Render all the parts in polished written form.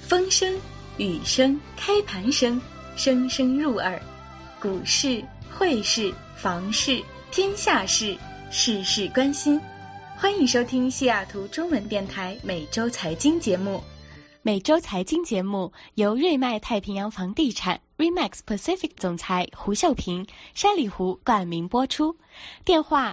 风声、雨声、开盘声，声声入耳。股市、汇市、房市，天下事，事事关心。欢迎收听西雅图中文电台每周财经节目。每周财经节目由瑞麦太平洋房地产 Remax Pacific 总裁胡秀平、山里湖冠名播出。电话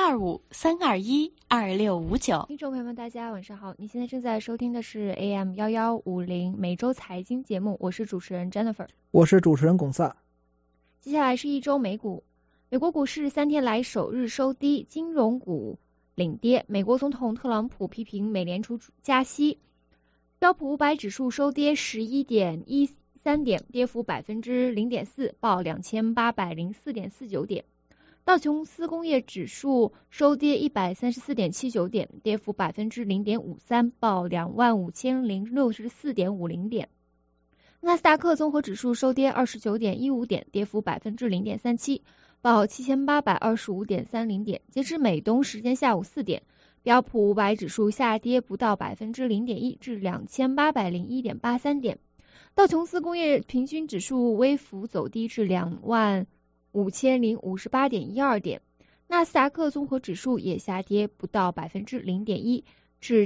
425-321-2659。 听众朋友们，大家晚上好，你现在正在收听的是 AM1150 每周财经节目，我是主持人 Jennifer， 我是主持人龚萨。 接下来是一周美股，美国股市3天来首日收低，金融股领跌。美国总统特朗普批评美联储加息，标普500指数收跌 11.13 点，跌幅 0.4%， 报 2804.49 点。道琼斯工业指数收跌 134.79 点，跌幅 0.53%， 报 25,064.50 点。纳斯达克综合指数收跌 29.15 点，跌幅 0.37%， 报 7825.30 点。截至美东时间下午4点，标普500指数下跌不到 0.1% 至 2801.83 点。道琼斯工业平均指数微幅走低至 25,058.12 点。纳斯达克综合指数也下跌不到 0.1% 至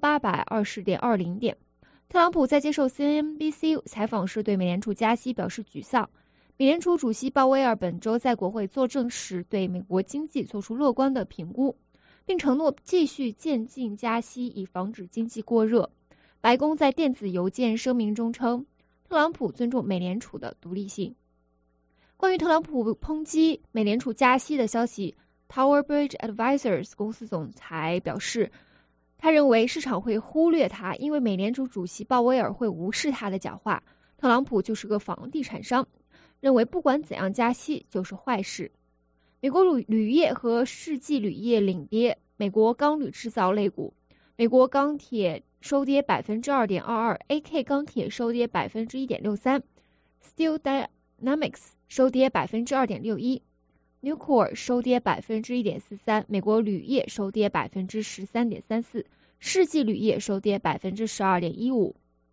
7820.20 点。特朗普在接受 CNBC 采访时对美联储加息表示沮丧。美联储主席鲍威尔本周在国会作证时对美国经济做出乐观的评估，并承诺继续渐进加息以防止经济过热。白宫在电子邮件声明中称，特朗普尊重美联储的独立性。关于特朗普抨击美联储加息的消息， Tower Bridge Advisors 公司总裁表示，他认为市场会忽略他，因为美联储主席鲍威尔会无视他的讲话。特朗普就是个房地产商，认为不管怎样加息就是坏事。美国铝业和世纪铝业领跌。美国钢铝制造类股，美国钢铁收跌 2.22%， AK 钢铁收跌 1.63%， Steel Dynamics 收跌 2.61%， Nucor 收跌 1.43%， 美国铝业收跌 13.34%， 世纪铝业收跌 12.15%，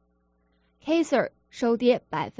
Kaiser 收跌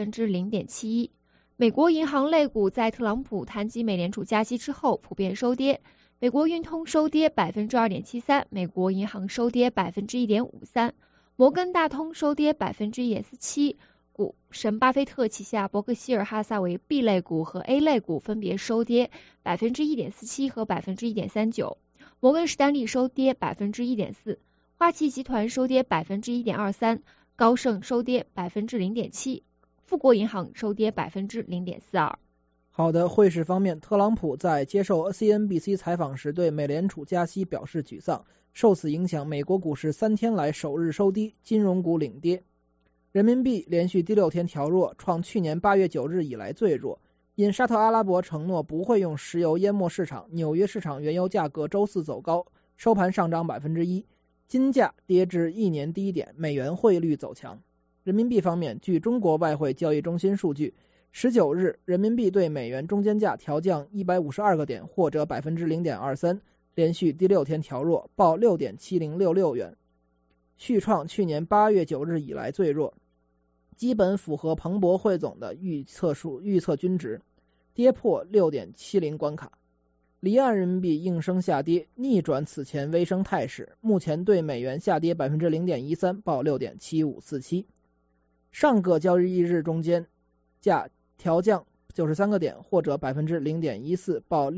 0.71%。 美国银行类股在特朗普谈及美联储加息之后普遍收跌。美国运通收跌 2.73%， 美国银行收跌 1.53%， 摩根大通收跌 1.47%。 股神巴菲特旗下伯克希尔哈撒韦 B 类股和 A 类股分别收跌 1.47% 和 1.39%， 摩根士丹利收跌 1.4%， 花旗集团收跌 1.23%， 高盛收跌 0.7%， 富国银行收跌 0.42%。 好的，汇市方面，特朗普在接受 CNBC 采访时对美联储加息表示沮丧，受此影响，美国股市3天来首日收低，金融股领跌。人民币连续第6天调弱，创去年8月9日以来最弱。因沙特阿拉伯承诺不会用石油淹没市场，纽约市场原油价格周四走高，收盘上涨 1%， 金价跌至1年低点，美元汇率走强。人民币方面，据中国外汇交易中心数据，19日人民币对美元中间价调降152个点，或者 0.23%， 连续第6天调弱，报 6.7066 元，续创去年8月9日以来最弱，基本符合彭博汇总的预测均值，跌破 6.70 关卡。离岸人民币应声下跌，逆转此前微升态势，目前对美元下跌 0.13%， 报 6.7547。 上个交易日中间价调降93个点，或者 0.14%， 报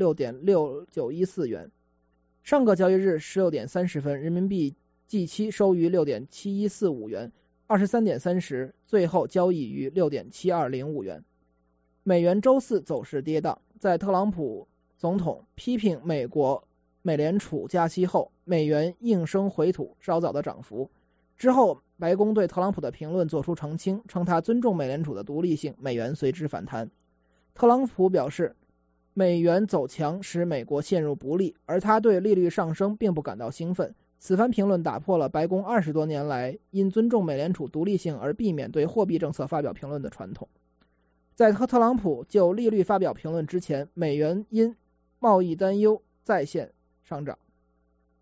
6.6914 元。上个交易日16点30分，人民币即期收于 6.7145 元，23点30最后交易于 6.7205 元。美元周四走势跌宕，在特朗普总统批评美联储加息后，美元应声回吐稍早的涨幅。之后白宫对特朗普的评论作出澄清，称他尊重美联储的独立性，美元随之反弹。特朗普表示，美元走强使美国陷入不利，而他对利率上升并不感到兴奋。此番评论打破了白宫20多年来因尊重美联储独立性而避免对货币政策发表评论的传统。在特朗普就利率发表评论之前，美元因贸易担忧再现上涨。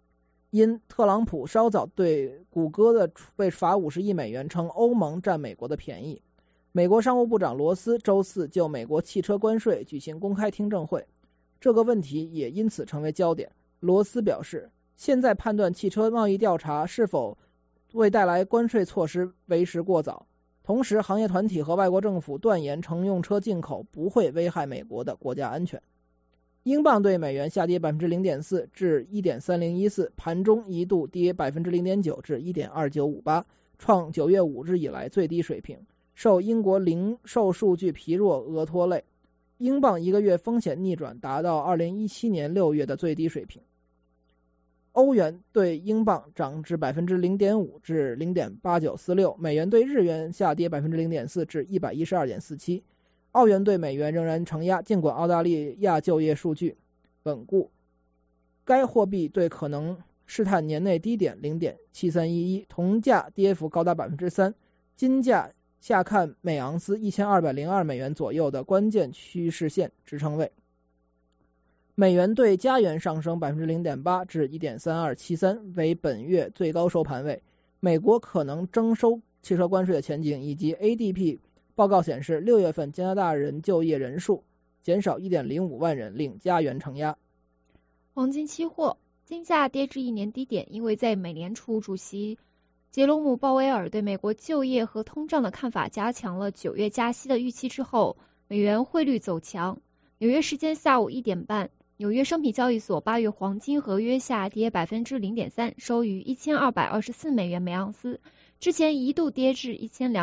因特朗普稍早对谷歌的被罚50亿美元称欧盟占美国的便宜。美国商务部长罗斯周四就美国汽车关税举行公开听证会，这个问题也因此成为焦点。罗斯表示，现在判断汽车贸易调查是否会带来关税措施为时过早，同时行业团体和外国政府断言乘用车进口不会危害美国的国家安全。英镑对美元下跌 0.4% 至 1.3014， 盘中一度跌 0.9% 至 1.2958， 创9月5日以来最低水平，受英国零售数据疲弱而拖累。英镑一个月风险逆转达到2017年6月的最低水平。欧元对英镑涨至 0.5% 至 0.8946， 美元对日元下跌 0.4% 至 112.47，澳元对美元仍然承压，尽管澳大利亚就业数据稳固，该货币对可能试探年内低点 0.7311， 铜价跌幅高达 3%， 金价下看每盎司1202美元左右的关键趋势线支撑位。美元对加元上升 0.8% 至 1.3273， 为本月最高收盘位。美国可能征收汽车关税的前景以及 ADP 报告显示，6月份加拿大人就业人数减少 1.05 万人，令加元承压。 黄金期货金价跌至1年低点，因为在美联储主席杰罗姆·鲍威尔对美国就业和通胀的看法加强了9月加息的预期之后，美元汇率走强。纽约时间下午1点半，纽约商品交易所8月黄金合约下跌 0.3%， 收于1224美元每盎司，之前一度跌至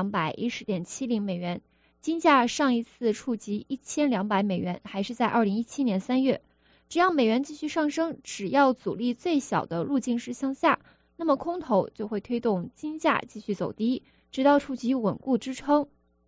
1210.70 美元。金价上一次触及1200美元还是在2017年3月。只要美元继续上升，只要阻力最小的路径是向下，那么空头就会推动金价继续走低，直到触及稳固支撑。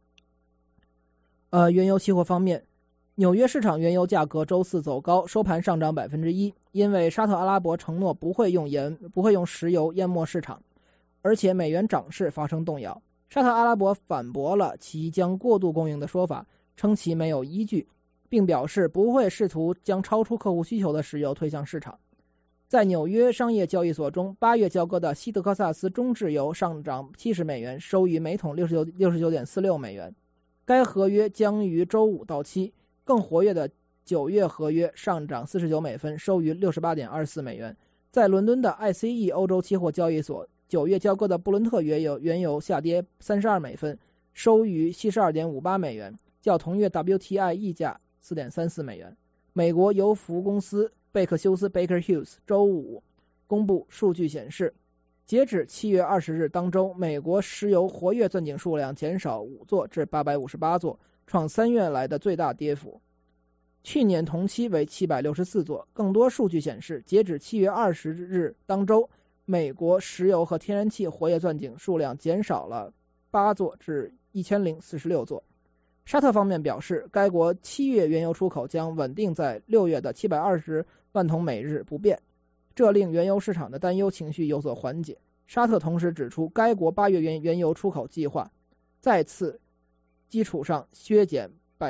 原油期货方面，纽约市场原油价格周四走高，收盘上涨 1%， 因为沙特阿拉伯承诺不会用石油淹没市场，而且美元涨势发生动摇。沙特阿拉伯反驳了其将过度供应的说法，称其没有依据，并表示不会试图将超出客户需求的石油推向市场。在纽约商业交易所中，8月交割的西德克萨斯中质油上涨70美元，收于每桶 69.46 美元。该合约将于周五到期。更活跃的9月合约上涨49美分，收于 68.24 美元。在伦敦的 ICE 欧洲期货交易所，9月交割的布伦特原油下跌32美分，收于 72.58 美元，较同月 WTI 溢价 4.34 美元。美国油服公司贝克休斯 Baker Hughes 周五公布数据显示，截止7月20日当周，美国石油活跃钻井数量减少5座至858座，创3月来的最大跌幅，去年同期为764座。更多数据显示，截止7月20日当周，美国石油和天然气活跃钻井数量减少了8座至1046座。沙特方面表示，该国7月原油出口将稳定在6月的720万桶每日不变，这令原油市场的担忧情绪有所缓解。沙特同时指出，该国8月原油出口计划再次基础上削减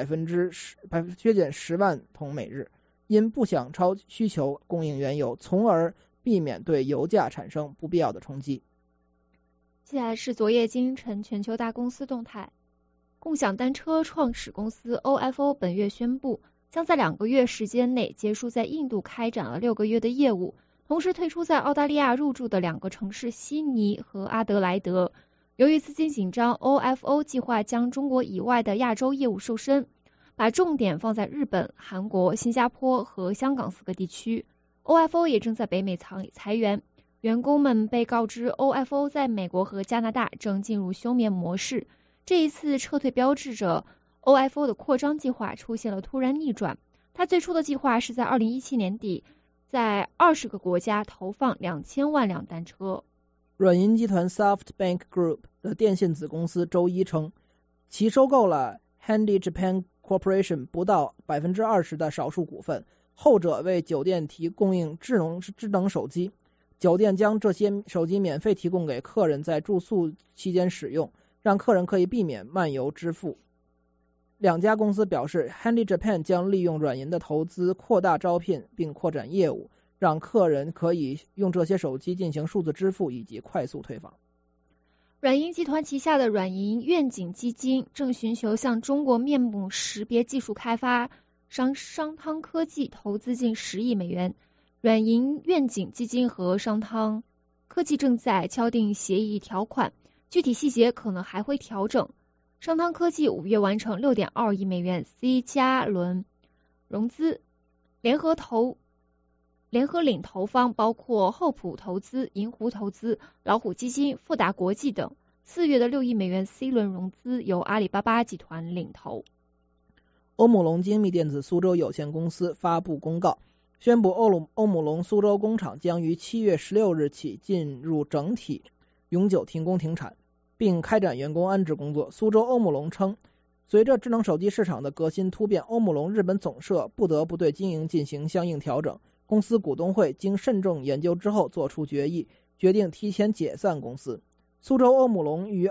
10万桶每日，因不想超需求供应原油，从而避免对油价产生不必要的冲击。 接下来是昨夜今晨全球大公司动态。共享单车创始公司 OFO 本月宣布，将在2个月时间内结束在印度开展了6个月的业务，同时退出在澳大利亚入驻的2个城市悉尼和阿德莱德。由于资金紧张， OFO 计划将中国以外的亚洲业务瘦身，把重点放在日本、韩国、新加坡和香港4个地区。 OFO 也正在北美裁员，员工们被告知 OFO 在美国和加拿大正进入休眠模式。这一次撤退标志着 OFO 的扩张计划出现了突然逆转。它最初的计划是在2017年底在20个国家投放2000万辆单车。 软银集团 SoftBank Group 的电信子公司周一称，其收购了 Handy Japan Corporation 不到 20% 的少数股份，后者为酒店供应智能手机，酒店将这些手机免费提供给客人在住宿期间使用，让客人可以避免漫游支付。2家公司表示， Handy Japan 将利用软银的投资扩大招聘并扩展业务， 让客人可以用这些手机进行数字支付以及快速退房。 软银集团旗下的软银愿景基金正寻求向中国面部识别技术开发商汤科技投资近10亿美元。软银愿景基金和商汤科技正在敲定协议条款，具体细节可能还会调整。商汤科技5月完成6.2亿美元 C 加轮融资，联合领投方包括厚普投资、银湖投资、老虎基金、富达国际等。4月的6亿美元 C 轮融资由阿里巴巴集团领投。 欧姆龙精密电子苏州有限公司发布公告，宣布欧姆龙苏州工厂将于7月16日起进入整体永久停工停产，并开展员工安置工作。苏州欧姆龙称，随着智能手机市场的革新突变，欧姆龙日本总社不得不对经营进行相应调整。公司股东会经慎重研究之后作出决议，决定提前解散公司。苏州欧姆龙于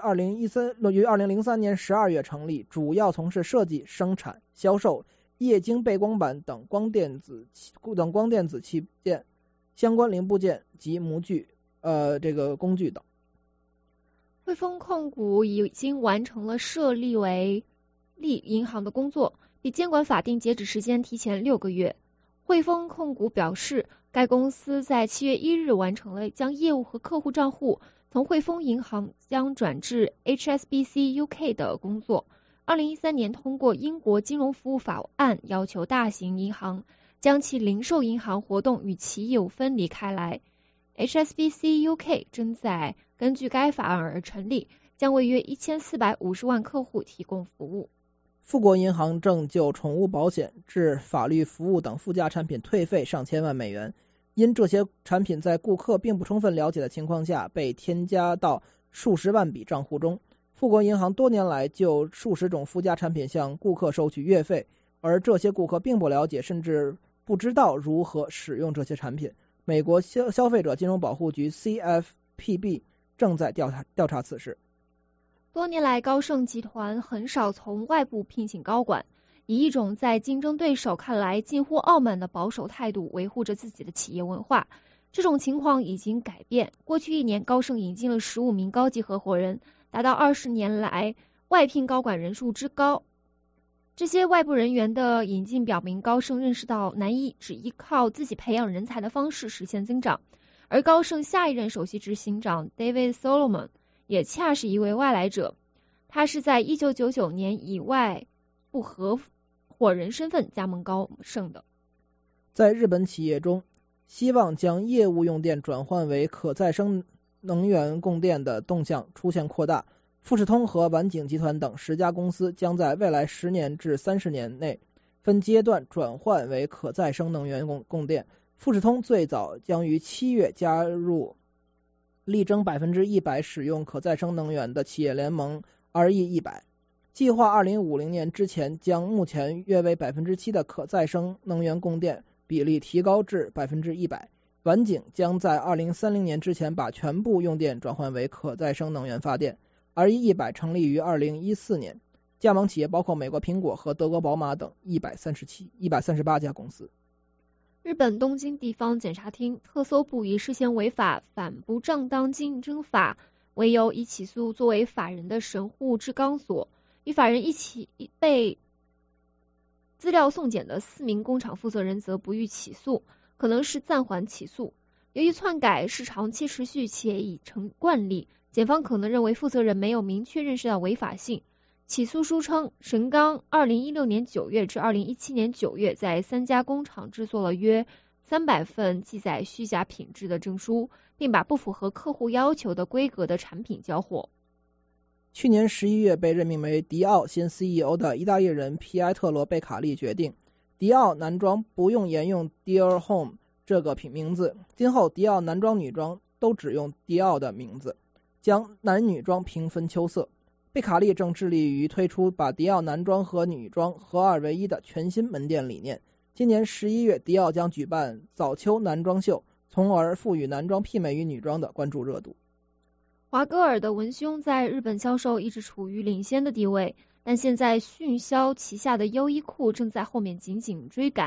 2003年12月成立，主要从事设计、生产、销售液晶背光板等光电子器件、相关零部件及模具工具等。 汇丰控股已经完成了设立为立银行的工作，比监管法定截止时间提前6个月。汇丰控股表示，该公司在7月1日完成了将业务和客户账户从汇丰银行将转至 HSBC UK 的工作。2013年通过英国金融服务法案，要求大型银行将其零售银行活动与其业务分离开来。HSBC UK 正在根据该法案而成立，将为约1450万客户提供服务。 富国银行正就宠物保险、致法律服务等附加产品退费上千万美元，因这些产品在顾客并不充分了解的情况下被添加到数十万笔账户中。富国银行多年来就数十种附加产品向顾客收取月费，而这些顾客并不了解甚至不知道如何使用这些产品。美国消费者金融保护局 CFPB 正在调查此事。 多年来，高盛集团很少从外部聘请高管，以一种在竞争对手看来近乎傲慢的保守态度维护着自己的企业文化。这种情况已经改变。过去1年，高盛引进了15名高级合伙人，达到20年来外聘高管人数之高。这些外部人员的引进表明，高盛认识到难以只依靠自己培养人才的方式实现增长。而高盛下一任首席执行长 David Solomon 也恰是一位外来者，他是在1999年以外部合伙人身份加盟高盛的。 在日本企业中，希望将业务用电转换为可再生能源供电的动向出现扩大。富士通和晚景集团等10家公司将在未来10年至30年内分阶段转换为可再生能源供电。富士通最早将于7月加入力争 100% 使用可再生能源的企业联盟 RE100， 计划2050年之前将目前约为 7% 的可再生能源供电比例提高至 100%。 晚景将在2030年之前把全部用电转换为可再生能源发电。RE100 成立于2014年，加盟企业包括美国苹果和德国宝马等138家公司。 日本东京地方检察厅特搜部以涉嫌违法反不正当竞争法为由，已起诉作为法人的神户制钢所，与法人一起被资料送检的4名工厂负责人则不予起诉，可能是暂缓起诉。由于篡改是长期持续且已成惯例，检方可能认为负责人没有明确认识到违法性。起诉书称，神钢2016年9月至2017年9月在3家工厂制作了约300份记载虚假品质的证书，并把不符合客户要求的规格的产品交货。 去年11月被任命为迪奥新 CEO 的意大利人皮埃特罗贝卡利决定，迪奥男装不用沿用 Dear Home 这个名字，今后迪奥男装女装都只用迪奥的名字，将男女装平分秋色。贝卡利正致力于推出把迪奥男装和女装合二为一的全新门店理念。今年11月，迪奥将举办早秋男装秀，从而赋予男装媲美于女装的关注热度。 华歌尔的文胸在日本销售一直处于领先的地位，但现在迅销旗下的优衣库正在后面紧紧追赶。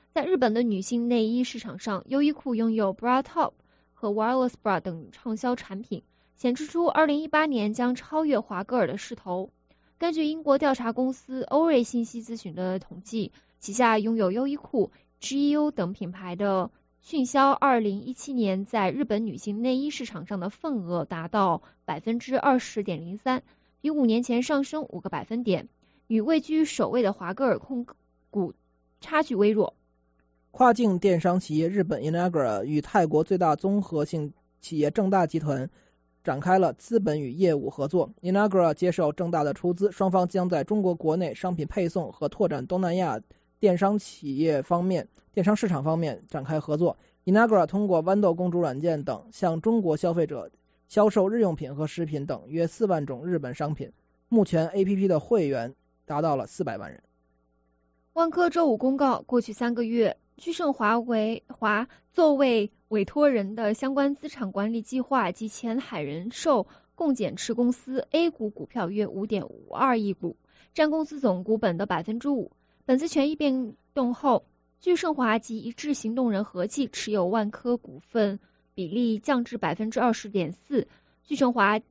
在日本的女性内衣市场上，优衣库拥有 Bra Top 和 Wireless Bra 等畅销产品，显示出2018年将超越华歌尔的势头。根据英国调查公司欧瑞信息咨询的统计，旗下拥有优衣库、GU 等品牌的迅销2017年在日本女性内衣市场上的份额达到 20.03%， 比5年前上升5个百分点，与位居首位的华歌尔控股差距微弱。 跨境电商企业日本 Inagra 与泰国最大综合性企业正大集团展开了资本与业务合作。 Inagra 接受正大的出资，双方将在中国国内商品配送和拓展东南亚电商市场方面展开合作。 Inagra 通过豌豆公主软件等向中国消费者销售日用品和食品等约4万种日本商品，目前 APP 的会员达到了400万人。 万科周五公告，过去3个月，钜盛华作为委托人的相关资产管理计划及前海人寿共减持公司 A 股股票约 5.52 亿股，占公司总股本的 5%。 本次权益变动后，钜盛华及一致行动人合计持有万科股份比例降至 20.4%， 钜盛华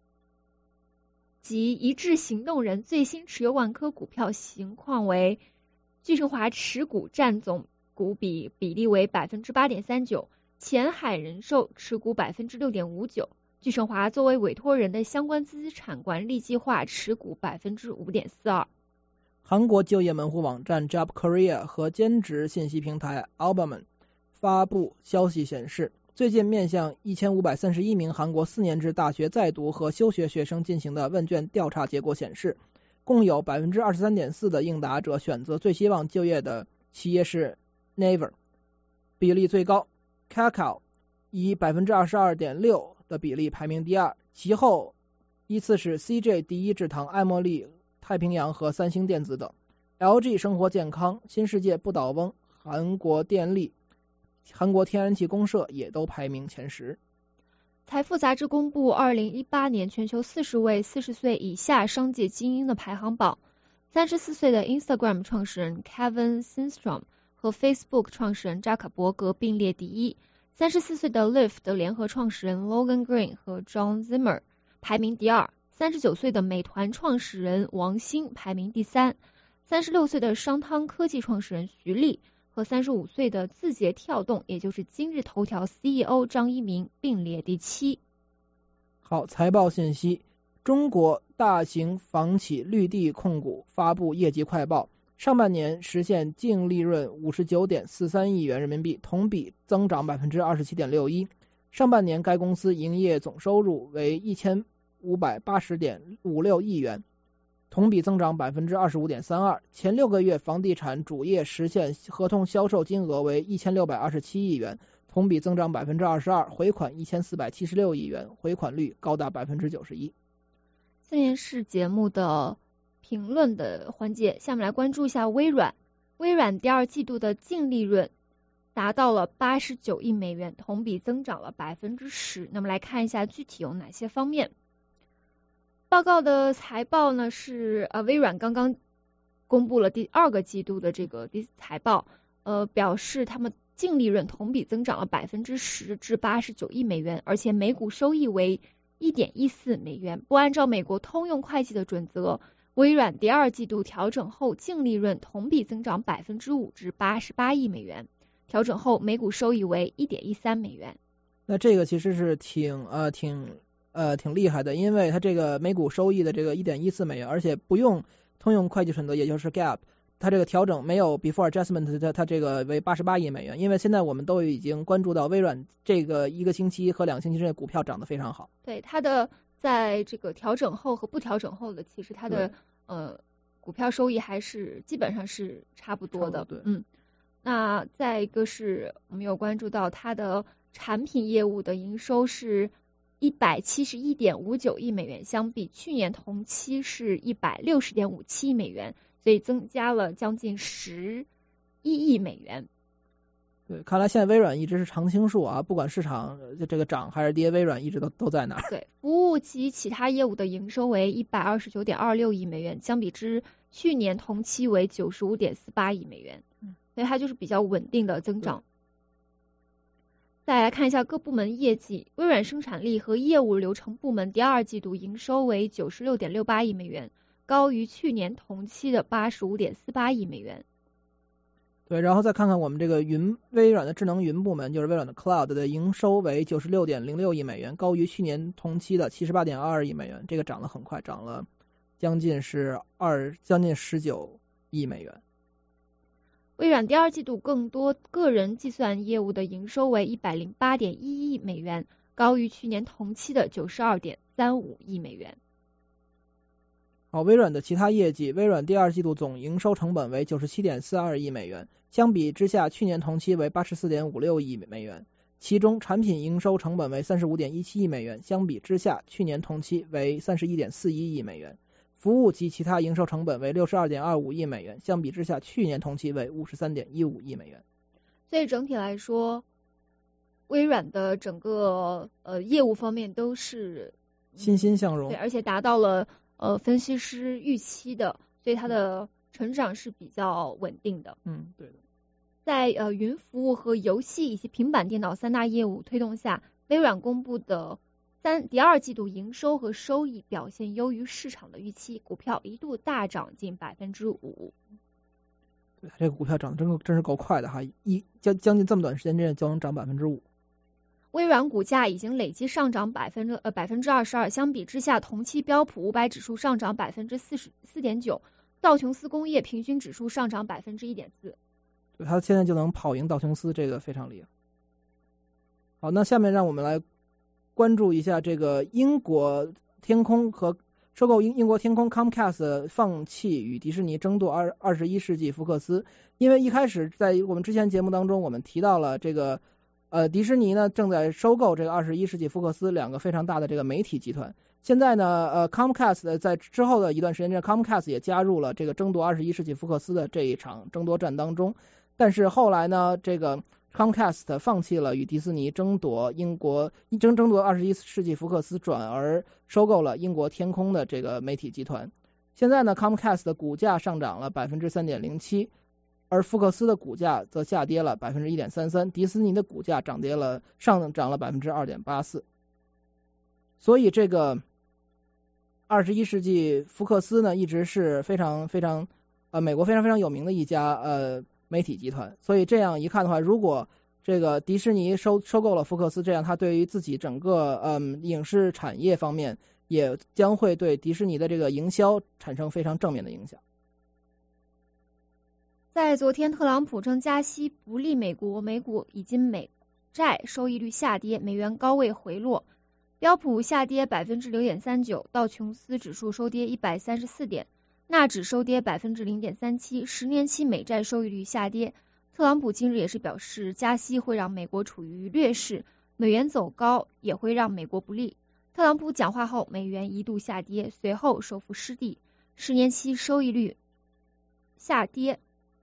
及一致行动人最新持有万科股票情况为，钜盛华持股占总股比例为 8.39%， 前海人寿持股 6.59%， 钜盛华作为委托人的相关资产管理计划持股 5.42%。 韩国就业门户网站 Job Korea 和兼职信息平台 Albaman 发布消息显示，最近面向1531名韩国4年制大学在读和休学学生进行的问卷调查结果显示，共有 23.4% 的应答者选择最希望就业的企业是 Naver， 比例最高。 Kakao 以 22.6% 的比例排名第二，其后依次是 CJ 第一制糖、爱茉莉、太平洋和三星电子等。 LG 生活健康、新世界不倒翁、韩国电力、韩国天然气公社也都排名前10。 财富杂志公布2018年全球40位40岁以下商界精英的排行榜，34岁的 Instagram 创始人 Kevin Systrom 和 Facebook 创始人扎克伯格并列第一，34岁的 Lyft 的联合创始人 Logan Green 和 John Zimmer 排名第二，39岁的美团创始人王兴排名第三，36岁的商汤科技创始人徐立和35岁的字节跳动，也就是今日头条 CEO 张一鸣并列第7。 好，财报信息，中国大型房企绿地控股发布业绩快报，上半年实现净利润 59.43 亿元人民币，同比增长 27.61%。上半年该公司营业总收入为 1580.56 亿元，同比增长 25.32%。 前6个月房地产主业实现合同销售金额为 1627 亿元，同比增长 22%， 回款 1476 亿元，回款率高达 91%。 这件事节目的评论的环节，下面来关注一下微软。微软第二季度的净利润达到了89亿美元，同比增长了 10%。 那么来看一下具体有哪些方面。报告的财报呢是微软刚刚公布了第2个季度的这个财报，表示他们净利润同比增长了 10% 至89亿美元，而且每股收益为 1.14 美元。不按照美国通用会计的准则，微软第2季度调整后净利润同比增长 5% 至88亿美元，调整后每股收益为 1.13 美元。 那这个其实是挺厉害的，因为它这个每股收益的这个 1.14 美元，而且不用通用会计准则，也就是 GAAP， 它这个调整没有 before adjustment， 它这个为88亿美元。因为现在我们都已经关注到微软这个1个星期和2个星期之内股票涨得非常好。 对，它的在这个调整后和不调整后的，其实它的股票收益还是基本上是差不多的。 对， 那再一个是我们有关注到它的产品业务的营收是 171.59 亿美元，相比去年同期是 160.57 亿美元，所以增加了将近11亿美元。 对，看来现在微软一直是常青树啊，不管市场这个涨还是跌，微软一直都在那儿。 对，服务及其他业务的营收为 129.26 亿美元，相比之去年同期为 95.48 亿美元。 所以它就是比较稳定的增长。再来看一下各部门业绩，微软生产力和业务流程部门第二季度营收为 96.68 亿美元，高于去年同期的 85.48 亿美元。 对，然后再看看我们这个微软的智能云部门，就是微软的 Cloud 的营收为 96.06 亿美元，高于去年同期的 78.22 亿美元，这个涨得很快，涨了将近19亿美元。 微软第二季度更多个人计算业务的营收为 108.1 亿美元，高于去年同期的 92.35 亿美元。 好，微软的其他业绩，微软第二季度总营收成本为 97.42 亿美元，相比之下去年同期为 84.56 亿美元，其中产品营收成本为 35.17 亿美元，相比之下去年同期为 31.41 亿美元，服务及其他营收成本为 62.25 亿美元，相比之下去年同期为 53.15 亿美元。 所以整体来说，微软的整个业务方面都是欣欣向荣， 对，而且达到了分析师预期的，所以它的成长是比较稳定的。 对的。 在云服务和游戏以及平板电脑三大业务推动下，微软公布的第二季度营收和收益表现优于市场的预期，股票一度大涨近 5%。 对，这个股票涨得真是够快的哈，将近这么短时间之内就能涨 5%。 微软股价已经累计上涨22%，相比之下，同期标普500指数上涨 44.9%， 道琼斯工业平均指数上涨 1.4%。 对，它现在就能跑赢道琼斯，这个非常厉害。好，那下面让我们来关注一下这个英国天空和收购英国天空 Comcast 放弃与迪士尼争夺21世纪福克斯。因为一开始在我们之前节目当中，我们提到了这个迪士尼呢正在收购这个21世纪福克斯两个非常大的这个媒体集团。现在呢Comcast 在之后的一段时间内 Comcast 也加入了这个争夺21世纪福克斯的这一场争夺战当中。但是后来呢，这个 Comcast 放弃了与迪士尼争夺21世纪福克斯，转而收购了英国天空的这个媒体集团。现在呢 Comcast 的股价上涨了 3.07%， 而福克斯的股价则下跌了 1.33%， 迪士尼的股价上涨了 2.84%。 所以这个21世纪福克斯呢一直是美国非常有名的一家媒体集团。所以这样一看的话，如果这个迪士尼收购了福克斯，这样它对于自己整个影视产业方面也将会对迪士尼的这个营销产生非常正面的影响。 在昨天，特朗普称加息不利美国，美股以及美债收益率下跌，美元高位回落，标普下跌 0.39%， 道琼斯指数收跌134点，纳指收跌 0.37%， 10年期美债收益率下跌。特朗普今日也是表示，加息会让美国处于劣势，美元走高也会让美国不利。特朗普讲话后，美元一度下跌，随后收复失地，10年期收益率下跌。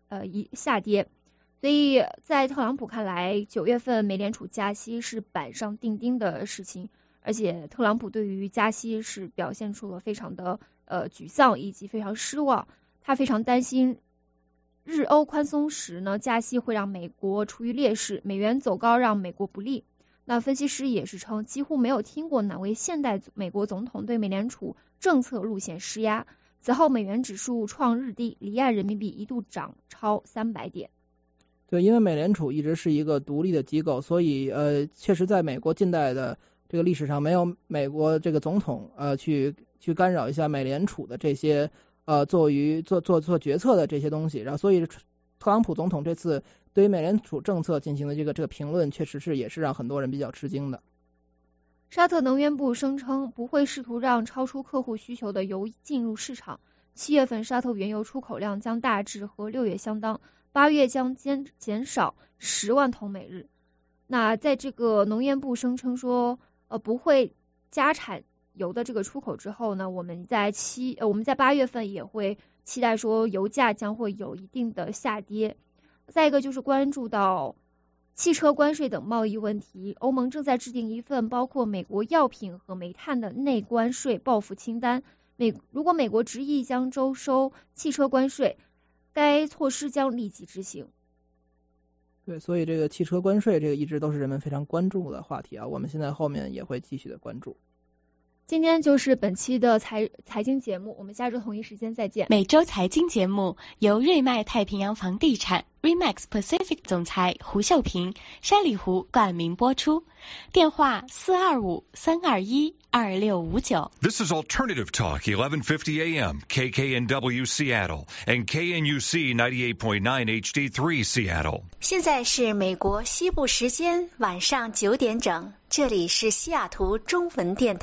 所以在特朗普看来，9月份美联储加息是板上钉钉的事情，而且特朗普对于加息是表现出了非常的沮丧以及非常失望。他非常担心日欧宽松时呢，加息会让美国处于劣势，美元走高让美国不利。那分析师也是称，几乎没有听过哪位现代美国总统对美联储政策路线施压。此后美元指数创日低，离岸人民币一度涨超300点。 对，因为美联储一直是一个独立的机构，所以确实在美国近代的这个历史上，没有美国这个总统去干扰一下美联储的这些做决策的这些东西。然后所以特朗普总统这次对于美联储政策进行的这个评论，确实也是让很多人比较吃惊的。 沙特能源部声称不会试图让超出客户需求的油进入市场。7月份沙特原油出口量将大致和6月相当，8月将减少10万桶每日。那在这个能源部声称说不会加产油的这个出口之后呢，我们在8月份也会期待说油价将会有一定的下跌。再一个就是关注到汽车关税等贸易问题，欧盟正在制定一份包括美国药品和煤炭的内关税报复清单。如果美国执意将征收汽车关税，该措施将立即执行。 对，所以这个汽车关税这个一直都是人们非常关注的话题啊，我们现在后面也会继续的关注。 今天就是本期的财经节目，我们下周同一时间再见。 每周财经节目由瑞麦太平洋房地产 Remax Pacific 总裁胡秀平、山里湖冠名播出，电话425-321-2659。 This is Alternative Talk, 1150 AM, KKNW Seattle, and KNUC 98.9 HD3 Seattle. 现在是美国西部时间晚上9点整，这里是西雅图中文电台。